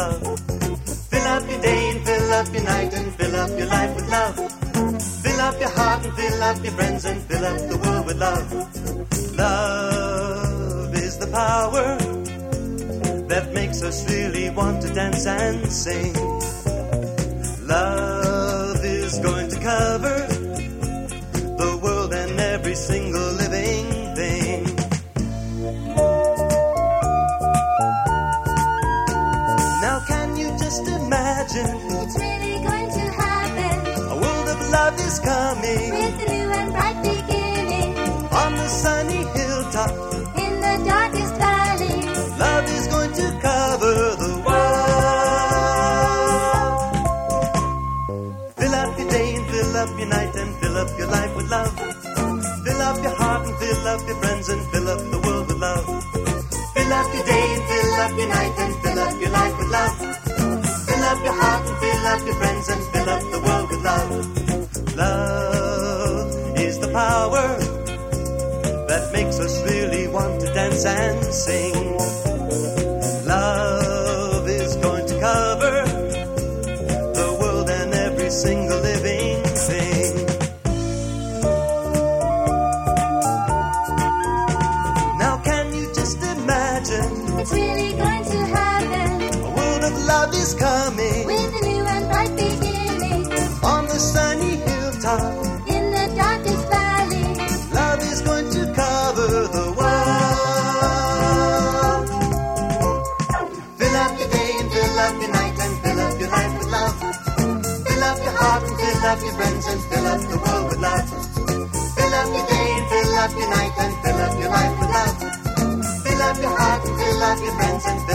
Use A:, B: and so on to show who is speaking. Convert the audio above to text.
A: love. Fill up your day and fill up your night and fill up your life with love. Fill up your heart and fill up your friends and fill up the world with love. Love is the power that makes us really want to dance and sing. Love is going to cover the world and every single living thing. Now can you just imagine?
B: It's really going to happen.
A: A world of love is coming.
B: With a new and bright beginning.
A: On the sunny hilltop.
B: In the darkest valley.
A: Love is going to cover the world. Fill up your day and fill up your night and fill up your life with love. Fill up your heart and fill up your friends and fill up the world with love. Fill up your day and fill up your night and fill up your life with love. Fill up your heart and fill up your friends and fill up the world with love. Love is the power that makes us really want to dance and sing. Love is going to cover the world and every single living thing. Now can you just imagine?
B: It's really going to happen.
A: A world of love is coming.
B: With a new and bright beginning.
A: On the sunny hilltop.
B: In the darkest valley.
A: Love is going to cover the world. Fill up your day and fill up your night and fill up your life with love. Fill up your heart and fill up your friends and fill up the world with love. Fill up your day and fill up your night and fill up your life with love. Fill up your heart and fill up your friends and fill